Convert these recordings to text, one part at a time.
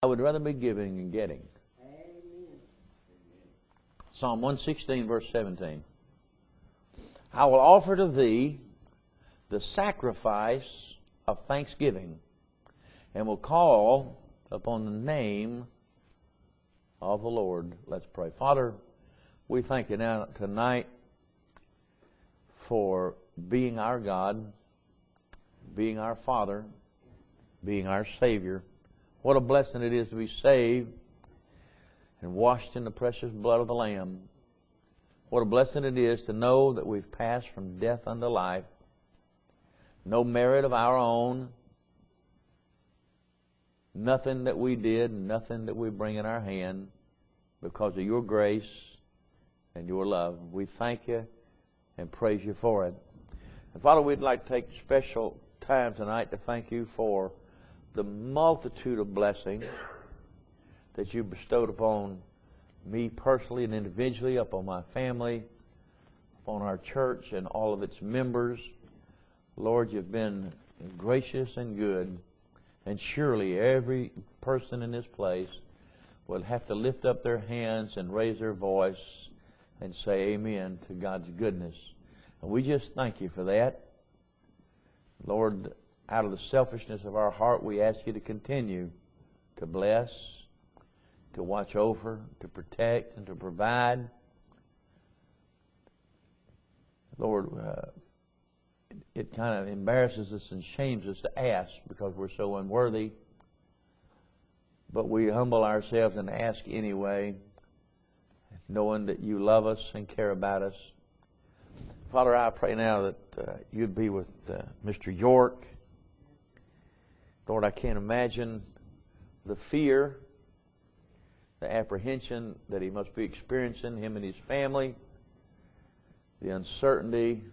I would rather be giving than getting. Psalm 116, verse 17. I will offer to thee the sacrifice of thanksgiving, and will call upon the name of the Lord. Let's pray. Father, we thank you now tonight for being our God, being our Father, being our Savior. What a blessing it is to be saved and washed in the precious blood of the Lamb. What a blessing it is to know that we've passed from death unto life. No merit of our own. Nothing that we did, nothing that we bring in our hand, because of your grace and your love. We thank you and praise you for it. And Father, we'd like to take special time tonight to thank you for the multitude of blessings that you bestowed upon me personally and individually, upon my family, upon our church and all of its members. Lord, you've been gracious and good, and surely every person in this place will have to lift up their hands and raise their voice and say amen to God's goodness. And we just thank you for that. Lord, out of the selfishness of our heart, we ask you to continue to bless, to watch over, to protect, and to provide. Lord, it kind of embarrasses us and shames us to ask because we're so unworthy. But we humble ourselves and ask anyway, knowing that you love us and care about us. Father, I pray now that you'd be with Mr. York. Lord, I can't imagine the fear, the apprehension that he must be experiencing, him and his family, the uncertainty.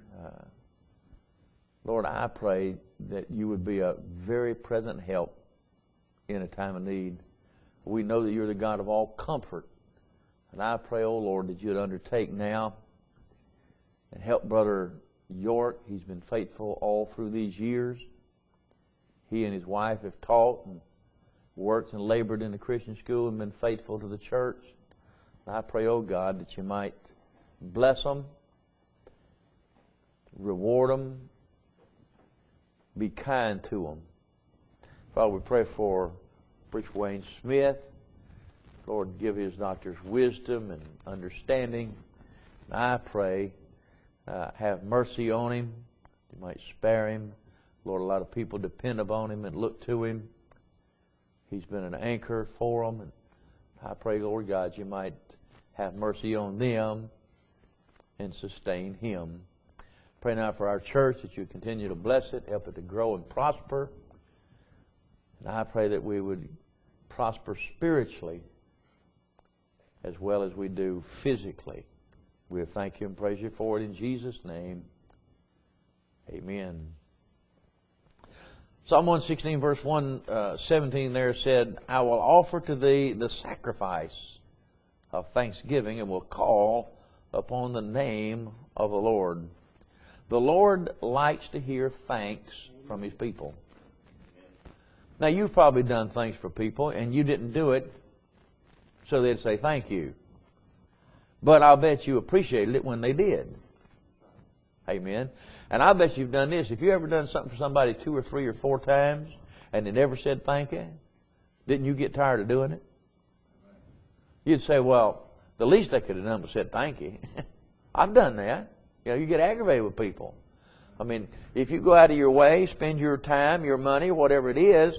Lord, I pray that you would be a very present help in a time of need. We know that you're the God of all comfort. And I pray, oh Lord, that you'd undertake now and help Brother York. He's been faithful all through these years. He and his wife have taught and worked and labored in the Christian school and been faithful to the church. And I pray, oh God, that you might bless them, reward them, be kind to them. Father, we pray for Preacher Wayne Smith. Lord, give his doctors wisdom and understanding. And I pray, have mercy on him. You might spare him. Lord, a lot of people depend upon him and look to him. He's been an anchor for them. And I pray, Lord God, you might have mercy on them and sustain him. Pray now for our church that you continue to bless it, help it to grow and prosper. And I pray that we would prosper spiritually as well as we do physically. We thank you and praise you for it in Jesus' name. Amen. Psalm 116 verse 117 there said, I will offer to thee the sacrifice of thanksgiving and will call upon the name of the Lord. The Lord likes to hear thanks from his people. Now, you've probably done things for people and you didn't do it so they'd say thank you. But I'll bet you appreciated it when they did. Amen. And I bet you've done this. If you ever done something for somebody 2 or 3 or 4 times and they never said thank you, didn't you get tired of doing it? You'd say, well, the least they could have done was said thank you. I've done that. You know, you get aggravated with people. I mean, if you go out of your way, spend your time, your money, whatever it is,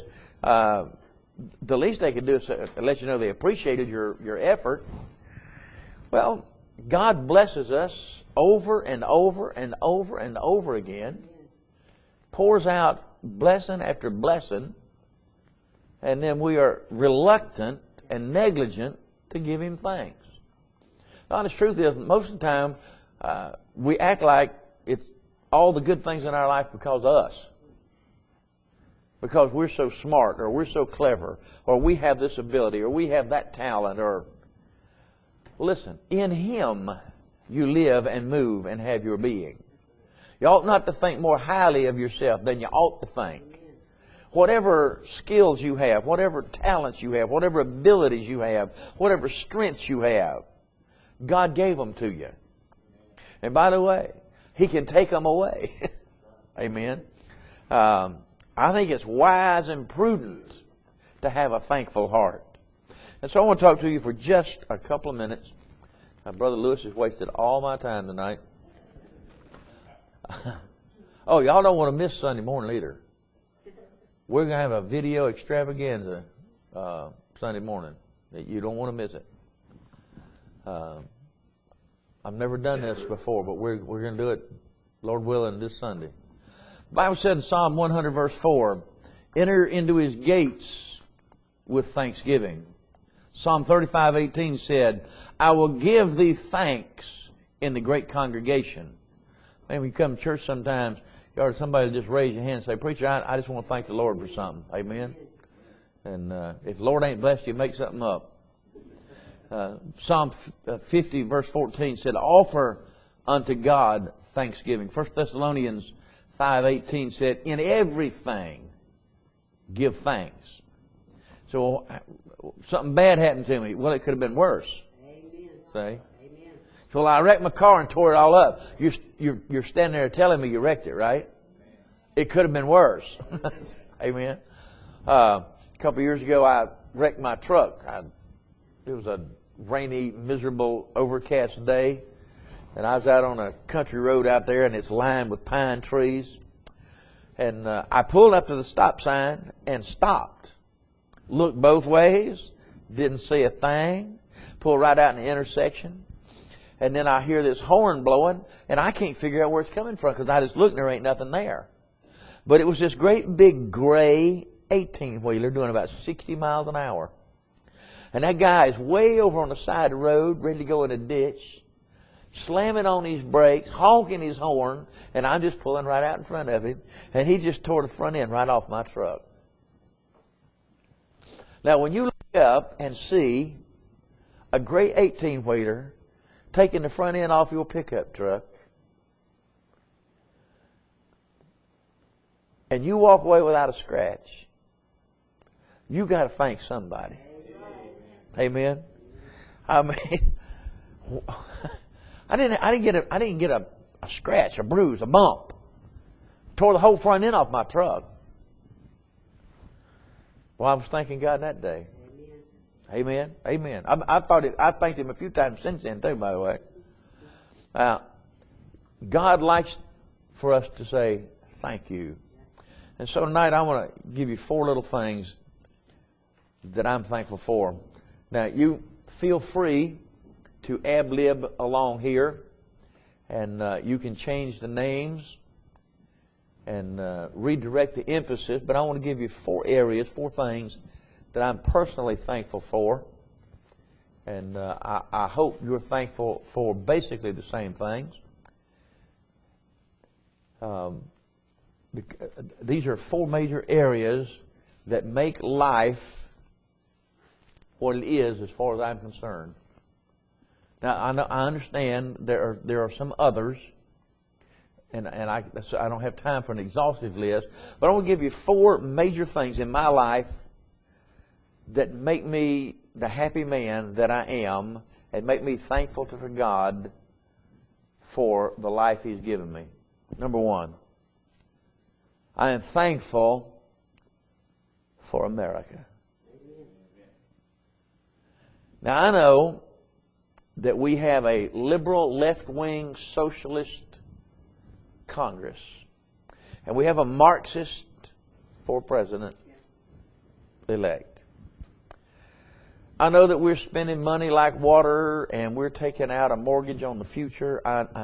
the least they could do is let you know they appreciated your effort. Well, God blesses us over and over and over and over again, pours out blessing after blessing, and then we are reluctant and negligent to give him thanks. The honest truth is, most of the time, we act like it's all the good things in our life because of us. Because we're so smart, or we're so clever, or we have this ability, or we have that talent, or... Listen, in him you live and move and have your being. You ought not to think more highly of yourself than you ought to think. Whatever skills you have, whatever talents you have, whatever abilities you have, whatever strengths you have, God gave them to you. And by the way, He can take them away. Amen. I think it's wise and prudent to have a thankful heart. And so I want to talk to you for just a couple of minutes. Brother Lewis has wasted all my time tonight. Oh, y'all don't want to miss Sunday morning either. We're going to have a video extravaganza Sunday morning. You don't want to miss it. I've never done this before, but we're going to do it, Lord willing, this Sunday. The Bible said in Psalm 100 verse 4, enter into His gates with thanksgiving. Psalm 35:18 said, I will give Thee thanks in the great congregation. Man, when you come to church sometimes, you ought somebody to just raise your hand and say, Preacher, I just want to thank the Lord for something. Amen. And if the Lord ain't blessed you, make something up. Psalm 50 verse 14 said, offer unto God thanksgiving. 1 Thessalonians 5:18 said, in everything give thanks. So something bad happened to me. Well, it could have been worse. Amen. See? Amen. So I wrecked my car and tore it all up. You're standing there telling me you wrecked it, right? It could have been worse. Amen. A couple of years ago, I wrecked my truck. It was a rainy, miserable, overcast day. And I was out on a country road out there, and it's lined with pine trees. And I pulled up to the stop sign and stopped. Looked both ways, didn't see a thing. Pulled right out in the intersection. And then I hear this horn blowing, and I can't figure out where it's coming from because I just looked and there ain't nothing there. But it was this great big gray 18-wheeler doing about 60 miles an hour. And that guy is way over on the side of the road, ready to go in a ditch, slamming on his brakes, honking his horn, and I'm just pulling right out in front of him. And he just tore the front end right off my truck. Now, when you look up and see a gray 18-wheeler taking the front end off your pickup truck, and you walk away without a scratch, you got to thank somebody. Amen. I mean, I didn't get a scratch, a bruise, a bump. Tore the whole front end off my truck. Well, I was thanking God that day. Amen. Amen. I thanked Him a few times since then too, by the way. God likes for us to say thank you. And so tonight I want to give you 4 little things that I'm thankful for. Now, you feel free to ad-lib along here, and you can change the names and redirect the emphasis, but I want to give you 4 areas, 4 things that I'm personally thankful for. And I hope you're thankful for basically the same things. These are 4 major areas that make life what it is as far as I'm concerned. Now, I understand there are some others, and I don't have time for an exhaustive list, but I want to give you 4 major things in my life that make me the happy man that I am and make me thankful to God for the life He's given me. Number 1, I am thankful for America. Now, I know that we have a liberal, left-wing, socialist Congress, and we have a Marxist for president-elect. I know that we're spending money like water, and we're taking out a mortgage on the future.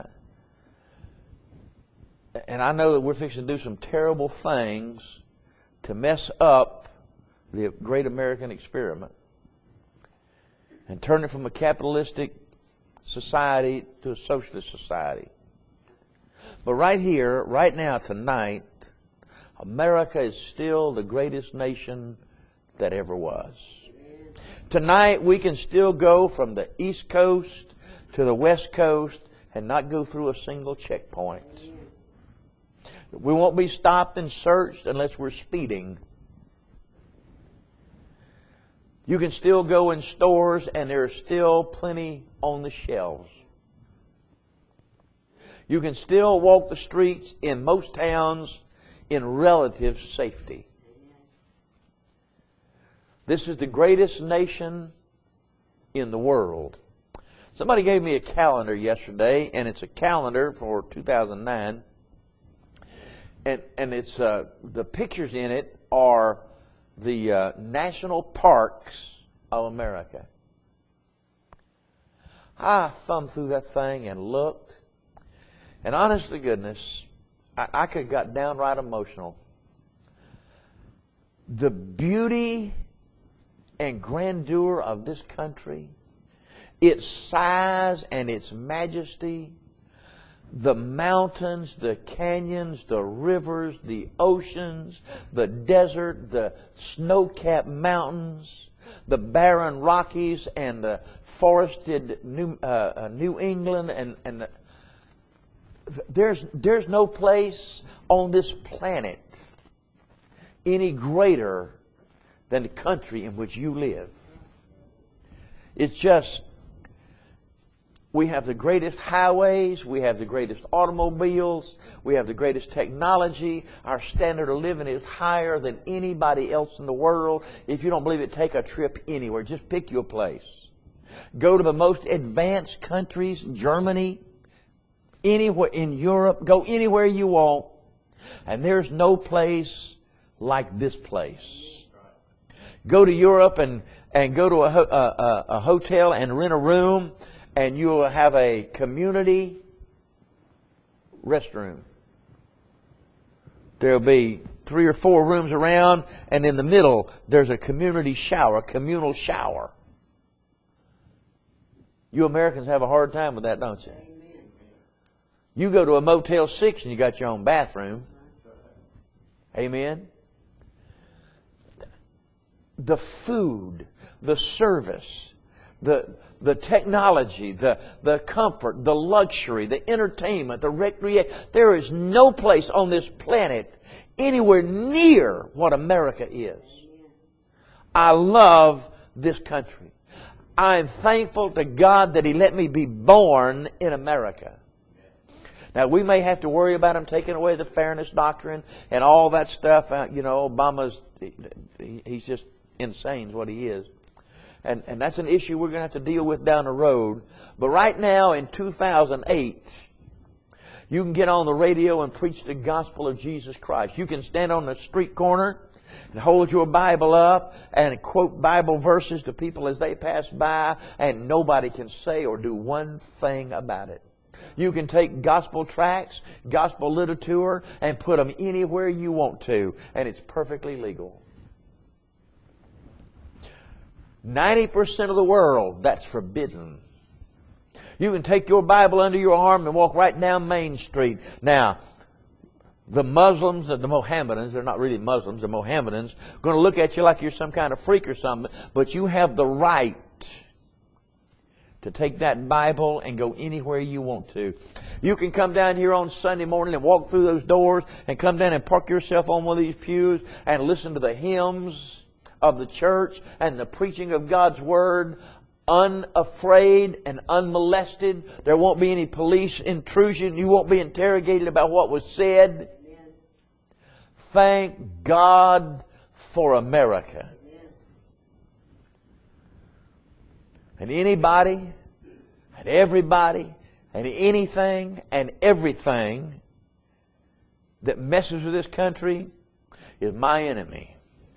And I know that we're fixing to do some terrible things to mess up the great American experiment and turn it from a capitalistic society to a socialist society. But right here, right now, tonight, America is still the greatest nation that ever was. Tonight, we can still go from the East Coast to the West Coast and not go through a single checkpoint. We won't be stopped and searched unless we're speeding. You can still go in stores and there's still plenty on the shelves. You can still walk the streets in most towns in relative safety. This is the greatest nation in the world. Somebody gave me a calendar yesterday, and it's a calendar for 2009. And it's the pictures in it are the national parks of America. I thumbed through that thing and looked, and honest to goodness, I could have got downright emotional. The beauty and grandeur of this country, its size and its majesty, the mountains, the canyons, the rivers, the oceans, the desert, the snow-capped mountains, the barren Rockies and the forested New England, and there's no place on this planet any greater than the country in which you live. It's just, we have the greatest highways, we have the greatest automobiles, we have the greatest technology. Our standard of living is higher than anybody else in the world. If you don't believe it, take a trip anywhere. Just pick your place. Go to the most advanced countries, Germany, anywhere in Europe, go anywhere you want. And there's no place like this place. Go to Europe and go to a hotel and rent a room, and you'll have a community restroom. There'll be 3 or 4 rooms around, and in the middle there's a community shower, a communal shower. You Americans have a hard time with that, don't you? You go to a Motel 6 and you got your own bathroom. Amen? The food, the service, the technology, the comfort, the luxury, the entertainment, the recreation. There is no place on this planet anywhere near what America is. I love this country. I am thankful to God that He let me be born in America. Now, we may have to worry about Him taking away the fairness doctrine and all that stuff. You know, he's just insane is what he is. And that's an issue we're going to have to deal with down the road. But right now, in 2008, you can get on the radio and preach the gospel of Jesus Christ. You can stand on the street corner and hold your Bible up and quote Bible verses to people as they pass by, and nobody can say or do one thing about it. You can take gospel tracts, gospel literature, and put them anywhere you want to, and it's perfectly legal. 90% of the world, that's forbidden. You can take your Bible under your arm and walk right down Main Street. Now, the Muslims, the Mohammedans, they're not really Muslims, the Mohammedans, are going to look at you like you're some kind of freak or something, but you have the right to take that Bible and go anywhere you want to. You can come down here on Sunday morning and walk through those doors and come down and park yourself on one of these pews and listen to the hymns of the church and the preaching of God's Word, unafraid and unmolested. There won't be any police intrusion. You won't be interrogated about what was said. Amen. Thank God for America. Amen. And anybody and everybody and anything and everything that messes with this country is my enemy.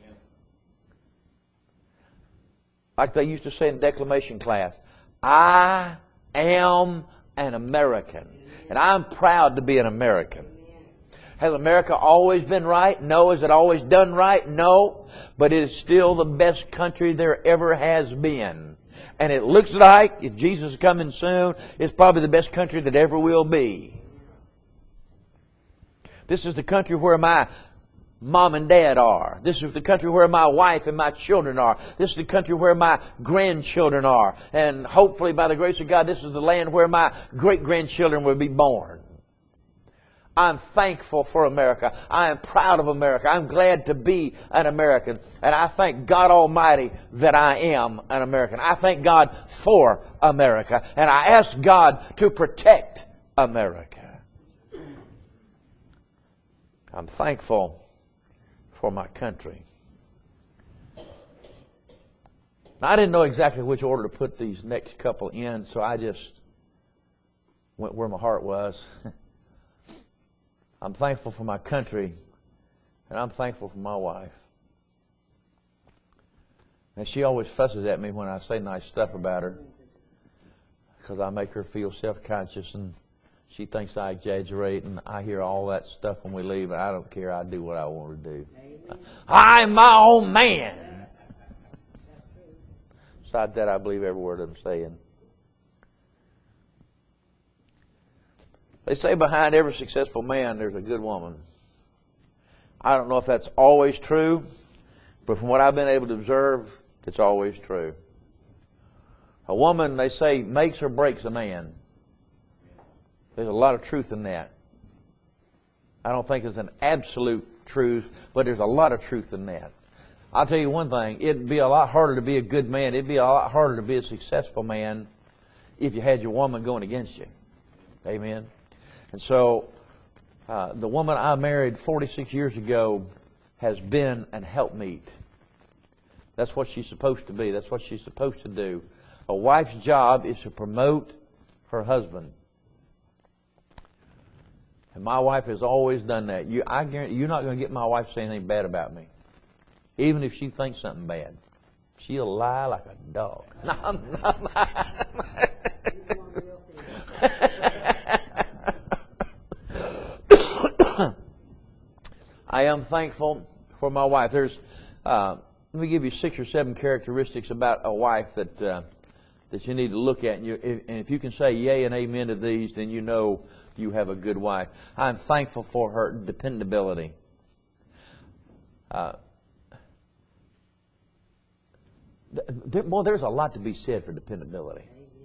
Like they used to say in declamation class, I am an American. And I'm proud to be an American. Has America always been right? No. Has it always done right? No. But it is still the best country there ever has been. And it looks like, if Jesus is coming soon, it's probably the best country that ever will be. This is the country where my Mom and Dad are. This is the country where my wife and my children are. This is the country where my grandchildren are. And hopefully, by the grace of God, this is the land where my great-grandchildren will be born. I'm thankful for America. I am proud of America. I'm glad to be an American. And I thank God Almighty that I am an American. I thank God for America. And I ask God to protect America. I'm thankful for my country. Now, I didn't know exactly which order to put these next couple in, so I just went where my heart was. I'm thankful for my country, and I'm thankful for my wife. And she always fusses at me when I say nice stuff about her, because I make her feel self-conscious, and she thinks I exaggerate, and I hear all that stuff when we leave, and I don't care. I do what I want to do. Amen. I'm my own man. Besides that, I believe every word I'm saying. They say behind every successful man, there's a good woman. I don't know if that's always true, but from what I've been able to observe, it's always true. A woman, they say, makes or breaks a man. There's a lot of truth in that. I don't think it's an absolute truth, but there's a lot of truth in that. I'll tell you one thing, it'd be a lot harder to be a good man, it'd be a lot harder to be a successful man if you had your woman going against you. Amen? And so, the woman I married 46 years ago has been an helpmeet. That's what she's supposed to be. That's what she's supposed to do. A wife's job is to promote her husband. And my wife has always done that. I guarantee you're not going to get my wife to say anything bad about me. Even if she thinks something bad. She'll lie like a dog. No, I am thankful for my wife. Let me give you 6 or 7 characteristics about a wife that you need to look at. And if you can say yay and amen to these, then you know you have a good wife. I'm thankful for her dependability. There's a lot to be said for dependability.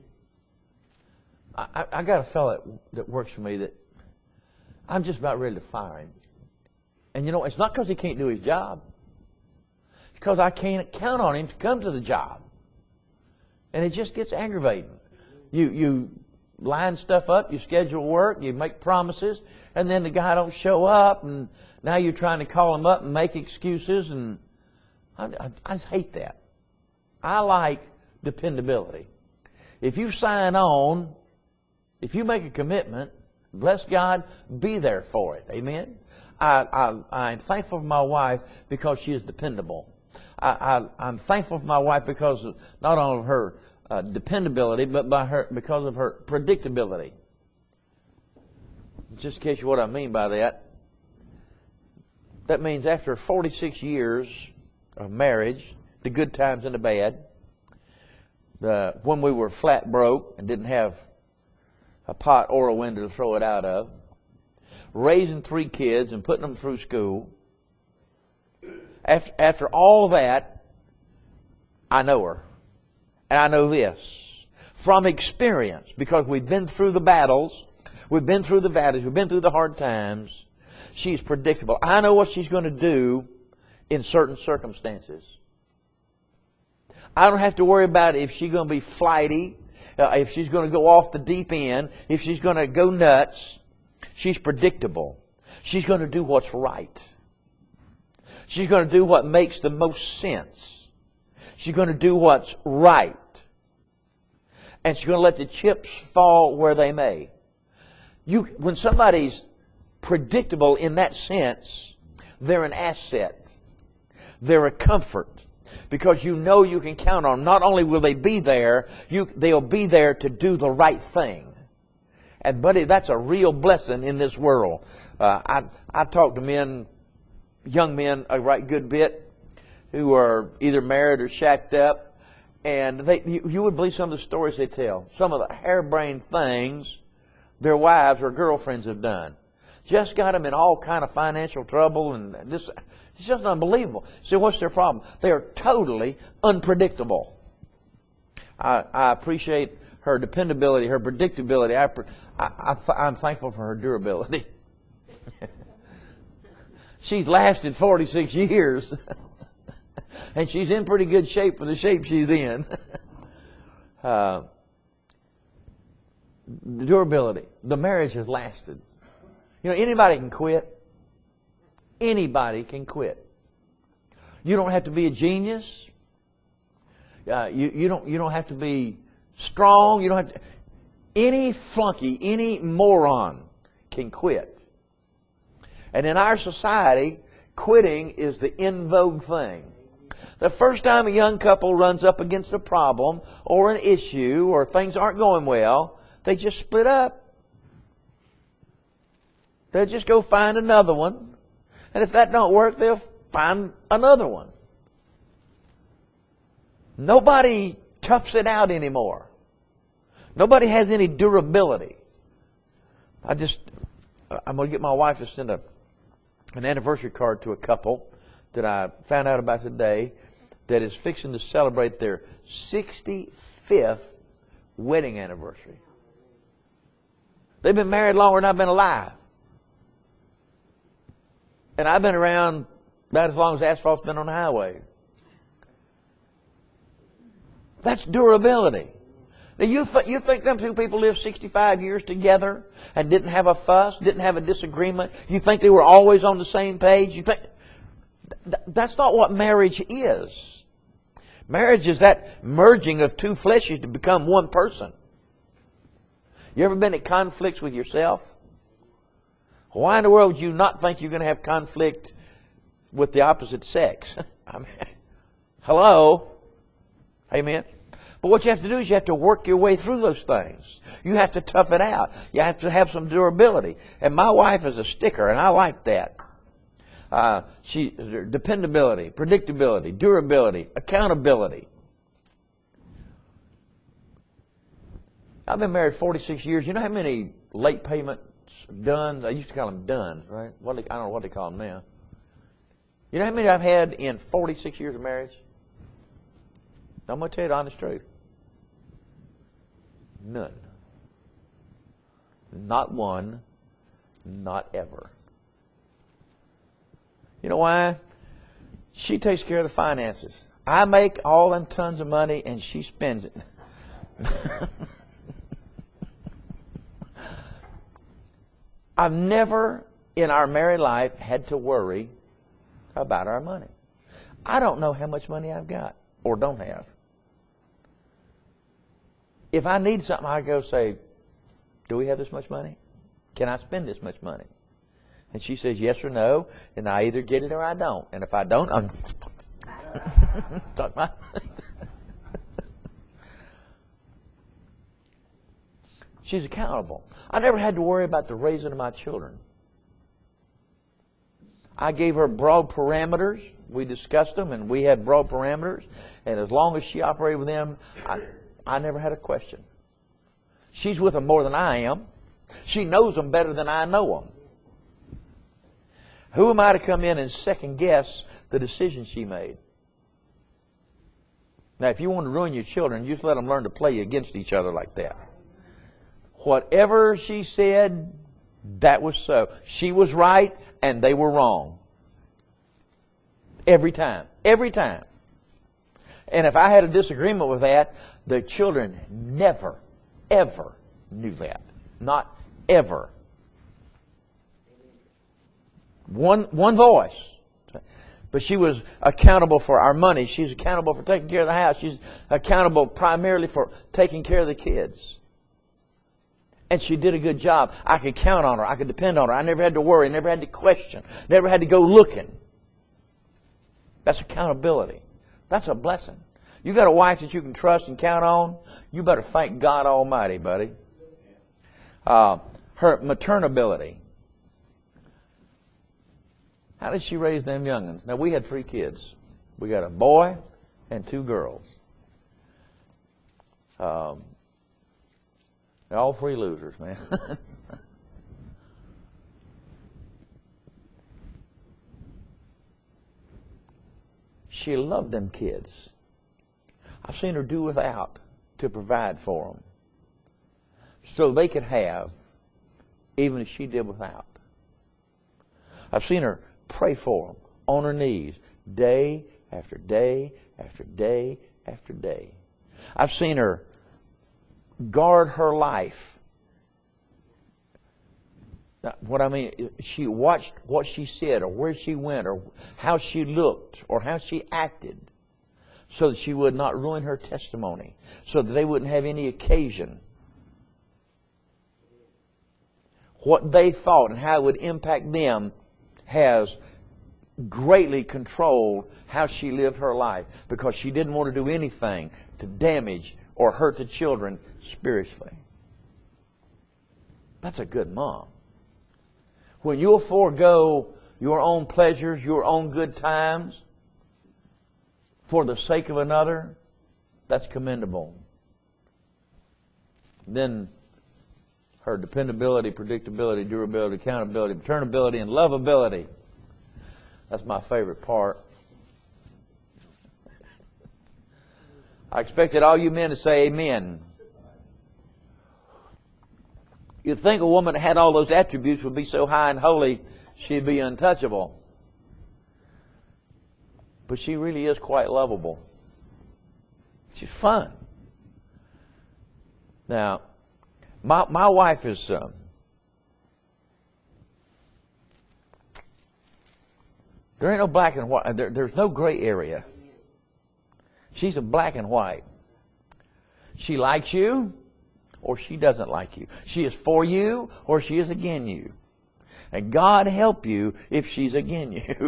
I got a fellow that works for me that I'm just about ready to fire him. And you know, it's not because he can't do his job. It's because I can't count on him to come to the job. And it just gets aggravating. You line stuff up, you schedule work, you make promises, and then the guy don't show up, and now you're trying to call him up and make excuses, and I just hate that. I like dependability. If you sign on, if you make a commitment, bless God, be there for it. Amen? I'm thankful for my wife because she is dependable. I'm thankful for my wife because of not only of her dependability, but because of her predictability. Just in case you know what I mean by that, that means after 46 years of marriage, the good times and the bad, when we were flat broke and didn't have a pot or a window to throw it out of, raising 3 kids and putting them through school. After all that, I know her. And I know this from experience, because we've been through the battles, we've been through the valleys, we've been through the hard times. She's predictable. I know what she's going to do in certain circumstances. I don't have to worry about if she's going to be flighty, if she's going to go off the deep end, if she's going to go nuts. She's predictable. She's going to do what's right. She's going to do what makes the most sense. She's going to do what's right. And she's going to let the chips fall where they may. When somebody's predictable in that sense, they're an asset. They're a comfort. Because you know you can count on them. Not only will they be there, they'll be there to do the right thing. And buddy, that's a real blessing in this world. I talk to men, young men, a right good bit, who are either married or shacked up, and you would believe some of the stories they tell. Some of the harebrained things their wives or girlfriends have done. Just got them in all kind of financial trouble, and it's just unbelievable. So what's their problem? They are totally unpredictable. I appreciate her dependability, her predictability. I'm thankful for her durability. She's lasted 46 years. And she's in pretty good shape for the shape she's in. The durability. The marriage has lasted. You know, anybody can quit. Anybody can quit. You don't have to be a genius. You don't have to be strong. You don't have to. Any flunky, any moron can quit. And in our society, quitting is the in vogue thing. The first time a young couple runs up against a problem or an issue or things aren't going well, they just split up. They'll just go find another one. And if that don't work, they'll find another one. Nobody toughs it out anymore. Nobody has any durability. I'm going to get my wife to send an anniversary card to a couple that I found out about today that is fixing to celebrate their 65th wedding anniversary. They've been married longer than I've been alive. And I've been around about as long as asphalt's been on the highway. That's durability. Now you think them two people lived 65 years together and didn't have a fuss, didn't have a disagreement? You think they were always on the same page? You think that's not what marriage is. Marriage is that merging of two fleshes to become one person. You ever been in conflicts with yourself? Why in the world would you not think you're going to have conflict with the opposite sex? I mean, hello? Amen? But what you have to do is you have to work your way through those things. You have to tough it out. You have to have some durability. And my wife is a sticker, and I like that. Dependability, predictability, durability, accountability. I've been married 46 years. You know how many late payments done? I used to call them done, right? I don't know what they call them now. You know how many I've had in 46 years of marriage? I'm going to tell you the honest truth. None. Not one. Not ever. You know why? She takes care of the finances. I make all them tons of money and she spends it. I've never in our married life had to worry about our money. I don't know how much money I've got or don't have. If I need something, I go say, do we have this much money? Can I spend this much money? And she says yes or no, and I either get it or I don't. And if I don't, I'm talk about. She's accountable. I never had to worry about the raising of my children. I gave her broad parameters. We discussed them, and we had broad parameters. And as long as she operated with them, I never had a question. She's with them more than I am. She knows them better than I know them. Who am I to come in and second guess the decision she made? Now, if you want to ruin your children, you just let them learn to play against each other like that. Whatever she said, that was so. She was right and they were wrong. Every time. Every time. And if I had a disagreement with that, the children never, ever knew that. Not ever. One voice. But she was accountable for our money. She's accountable for taking care of the house. She's accountable primarily for taking care of the kids. And she did a good job. I could count on her. I could depend on her. I never had to worry. Never had to question. Never had to go looking. That's accountability. That's a blessing. You got a wife that you can trust and count on, you better thank God Almighty, buddy. Her maternability. How did she raise them young'uns? Now, we had 3 kids. We got a boy and 2 girls. They're all 3 losers, man. She loved them kids. I've seen her do without to provide for them, so they could have, even if she did without. I've seen her pray for them on her knees day after day after day after day. I've seen her guard her life. What I mean, she watched what she said or where she went or how she looked or how she acted so that she would not ruin her testimony, so that they wouldn't have any occasion. What they thought and how it would impact them has greatly controlled how she lived her life, because she didn't want to do anything to damage or hurt the children spiritually. That's a good mom. When you'll forego your own pleasures, your own good times, for the sake of another, that's commendable. Then her dependability, predictability, durability, accountability, paternability, and lovability. That's my favorite part. I expected all you men to say amen. You'd think a woman that had all those attributes would be so high and holy, she'd be untouchable. But she really is quite lovable. She's fun. Now, my wife is... there ain't no black and white. There's no gray area. She's a black and white. She likes you or she doesn't like you. She is for you or she is against you. And God help you if she's against you.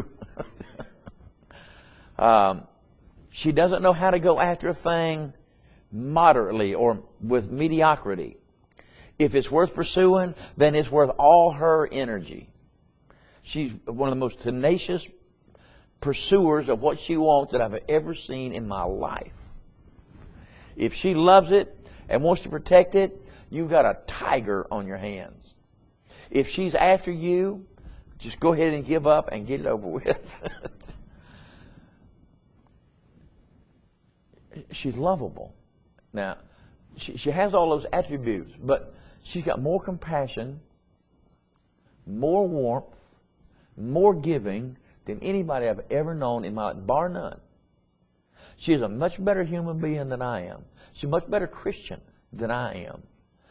She doesn't know how to go after a thing moderately or with mediocrity. If it's worth pursuing, then it's worth all her energy. She's one of the most tenacious pursuers of what she wants that I've ever seen in my life. If she loves it and wants to protect it, you've got a tiger on your hands. If she's after you, just go ahead and give up and get it over with. She's lovable. Now, she has all those attributes, but she's got more compassion, more warmth, more giving than anybody I've ever known in my life, bar none. She is a much better human being than I am. She's a much better Christian than I am.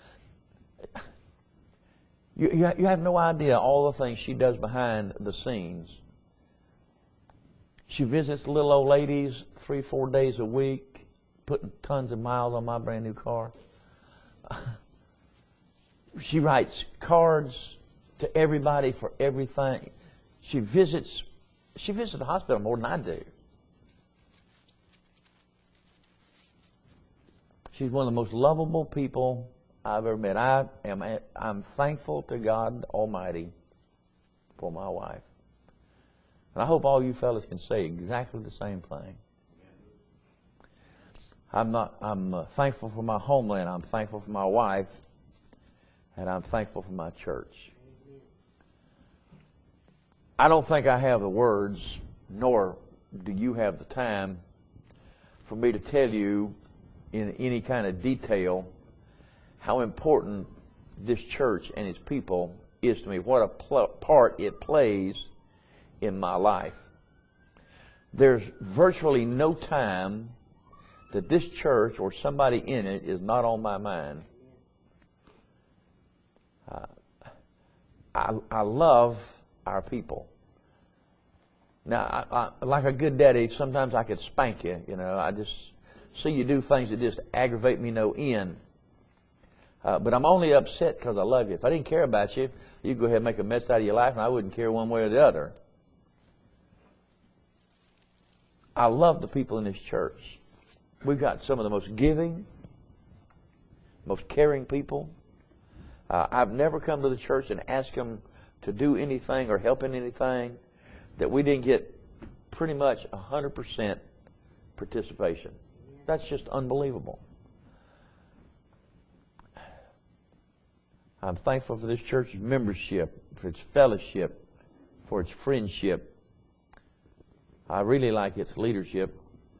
You have no idea all the things she does behind the scenes. She visits little old ladies 3-4 days a week, putting tons of miles on my brand new car. She writes cards to everybody for everything. She visits the hospital more than I do. She's one of the most lovable people I've ever met. I'm thankful to God Almighty for my wife. And I hope all you fellas can say exactly the same thing. I'm thankful for my homeland. I'm thankful for my wife. And I'm thankful for my church. I don't think I have the words, nor do you have the time for me to tell you in any kind of detail how important this church and its people is to me, what a part it plays in my life. There's virtually no time that this church or somebody in it is not on my mind. I love our people. Now, I, like a good daddy, sometimes I could spank you. You know, I just see you do things that just aggravate me no end. But I'm only upset because I love you. If I didn't care about you, you'd go ahead and make a mess out of your life, and I wouldn't care one way or the other. I love the people in this church. We've got some of the most giving, most caring people. I've never come to the church and asked them to do anything or help in anything that we didn't get pretty much 100% participation. That's just unbelievable. I'm thankful for this church's membership, for its fellowship, for its friendship. I really like its leadership.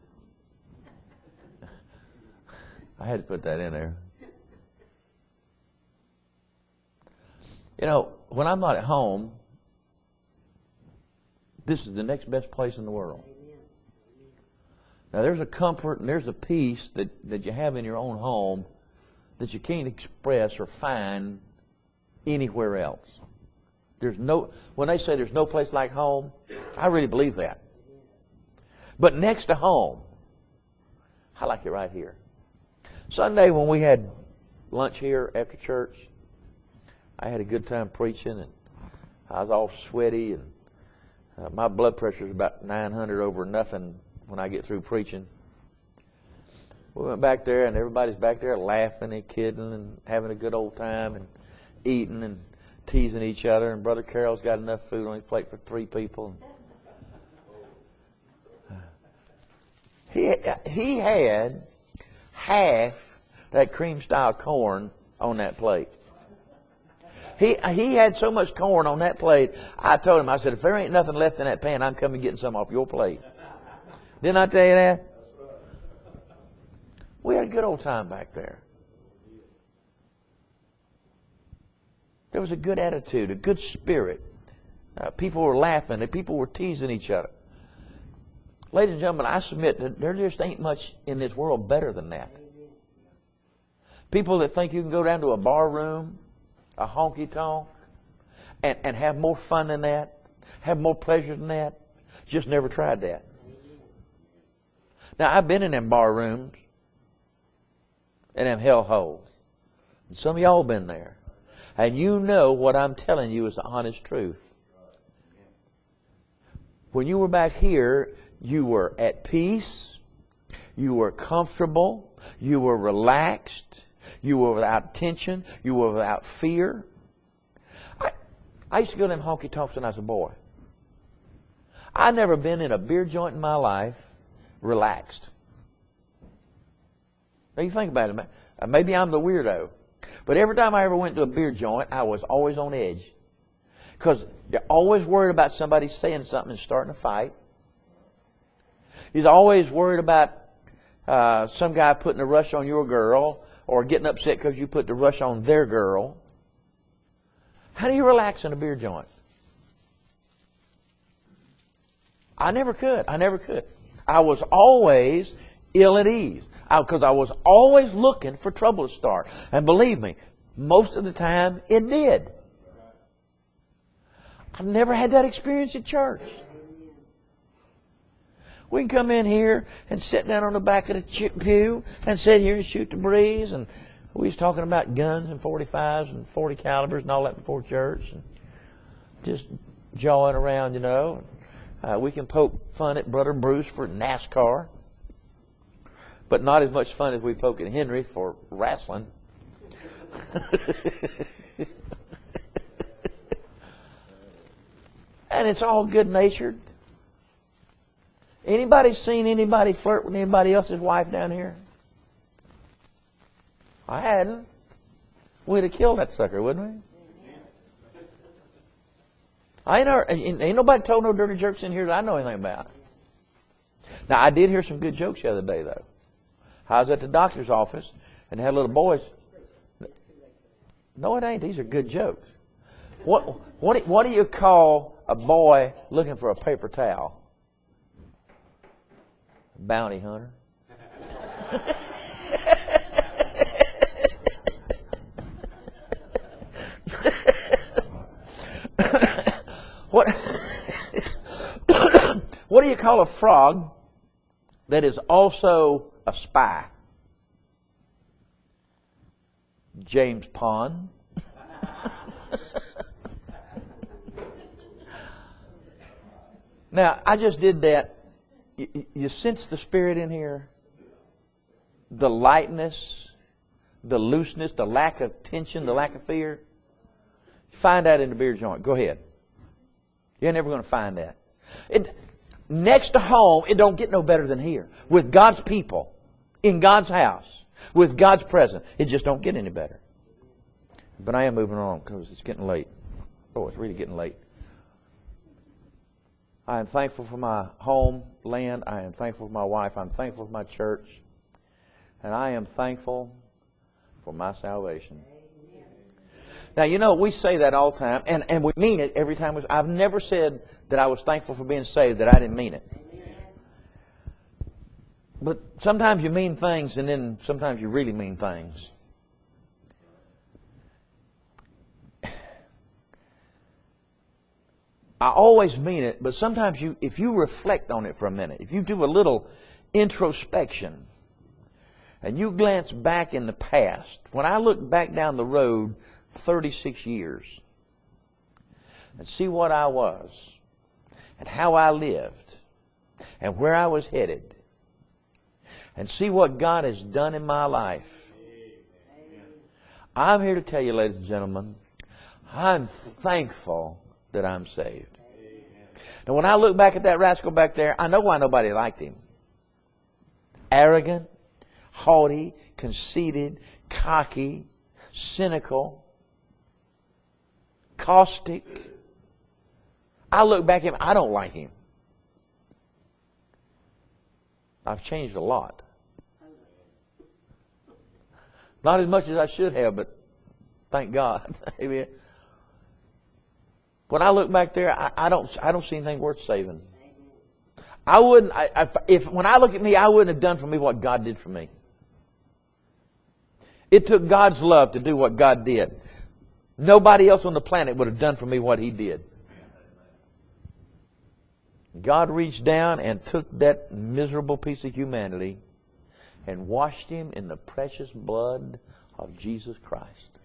I had to put that in there. You know, when I'm not at home, This is the next best place in the world. Now there's a comfort and there's a peace that you have in your own home that you can't express or find anywhere else. When they say there's no place like home, I really believe that. But next to home, I like it right here. Sunday when we had lunch here after church, I had a good time preaching, and I was all sweaty, and my blood pressure is about 900 over nothing when I get through preaching. We went back there, and everybody's back there laughing and kidding and having a good old time and eating and teasing each other. And Brother Carroll's got enough food on his plate for 3 people. He had half that cream-style corn on that plate. He had so much corn on that plate, I told him, I said, if there ain't nothing left in that pan, I'm coming getting some off your plate. Didn't I tell you that? We had a good old time back there. There was a good attitude, a good spirit. People were laughing, and people were teasing each other. Ladies and gentlemen, I submit that there just ain't much in this world better than that. People that think you can go down to a bar room, a honky-tonk, and have more fun than that, have more pleasure than that, just never tried that. Now, I've been in them bar rooms and them hell holes. And some of y'all been there. And you know what I'm telling you is the honest truth. When you were back here, you were at peace, you were comfortable, you were relaxed, you were without tension, you were without fear. I used to go to them honky-tonks when I was a boy. I'd never been in a beer joint in my life relaxed. Now you think about it. Maybe I'm the weirdo. But every time I ever went to a beer joint, I was always on edge. Because you're always worried about somebody saying something and starting a fight. You're always worried about some guy putting a rush on your girl or getting upset because you put the rush on their girl. How do you relax in a beer joint? I never could. I was always ill at ease because I was always looking for trouble to start. And believe me, most of the time it did. I've never had that experience at church. We can come in here and sit down on the back of the pew and sit here and shoot the breeze. And we was talking about guns and 45s and 40 calibers and all that before church. And just jawing around, you know. We can poke fun at Brother Bruce for NASCAR. But not as much fun as we poke at Henry for wrestling. And it's all good-natured. Anybody seen anybody flirt with anybody else's wife down here? I hadn't. We'd have killed that sucker, wouldn't we? Ain't nobody told no dirty jokes in here that I know anything about. Now, I did hear some good jokes the other day, though. I was at the doctor's office, and they had little boys. No, it ain't. These are good jokes. What do you call a boy looking for a paper towel? Bounty hunter. What do you call a frog that is also a spy? James Pond. Now, I just did that. You sense the spirit in here? The lightness, the looseness, the lack of tension, the lack of fear. Find that in the beer joint. Go ahead. You're never going to find that. Next to home, it don't get no better than here. With God's people, in God's house, with God's presence, it just don't get any better. But I am moving on because it's getting late. Oh, it's really getting late. I am thankful for my homeland. I am thankful for my wife. I'm thankful for my church. And I am thankful for my salvation. Now, you know, we say that all the time, and we mean it every time. I've never said that I was thankful for being saved, that I didn't mean it. But sometimes you mean things, and then sometimes you really mean things. I always mean it, but sometimes if you reflect on it for a minute, if you do a little introspection, and you glance back in the past, when I look back down the road 36 years and see what I was and how I lived and where I was headed and see what God has done in my life, I'm here to tell you, ladies and gentlemen, I'm thankful that I'm saved. Now, when I look back at that rascal back there, I know why nobody liked him. Arrogant, haughty, conceited, cocky, cynical, caustic. I look back at him, I don't like him. I've changed a lot. Not as much as I should have, but thank God. Amen. When I look back there, I don't see anything worth saving. I wouldn't. When I look at me, I wouldn't have done for me what God did for me. It took God's love to do what God did. Nobody else on the planet would have done for me what He did. God reached down and took that miserable piece of humanity and washed him in the precious blood of Jesus Christ.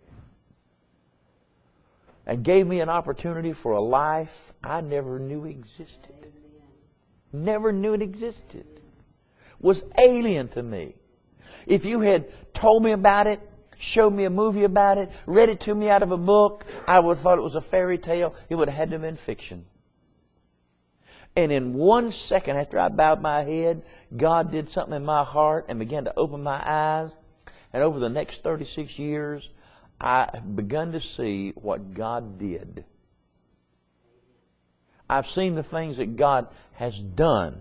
And gave me an opportunity for a life I never knew existed. Never knew it existed. Was alien to me. If you had told me about it, showed me a movie about it, read it to me out of a book, I would have thought it was a fairy tale. It would have had to have been fiction. And in 1 second after I bowed my head, God did something in my heart and began to open my eyes. And over the next 36 years, I have begun to see what God did. I've seen the things that God has done.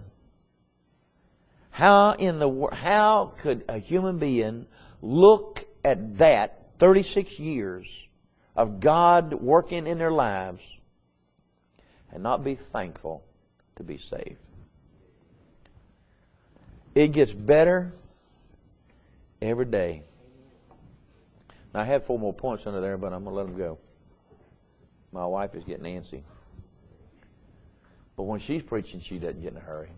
How could a human being look at that 36 years of God working in their lives and not be thankful to be saved? It gets better every day. Now, I had 4 more points under there, but I'm going to let them go. My wife is getting antsy. But when she's preaching, she doesn't get in a hurry.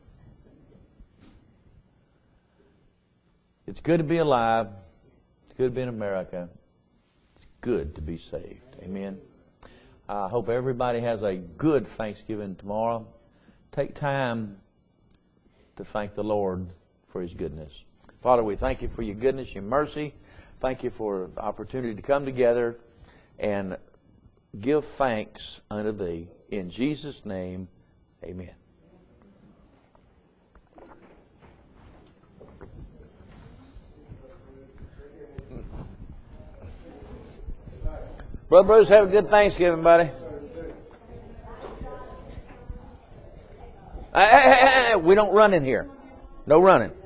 It's good to be alive. It's good to be in America. It's good to be saved. Amen. I hope everybody has a good Thanksgiving tomorrow. Take time to thank the Lord for His goodness. Father, we thank You for Your goodness, Your mercy. Thank You for the opportunity to come together and give thanks unto Thee. In Jesus' name, amen. Brother Bruce, have a good Thanksgiving, buddy. Hey, we don't run in here. No running.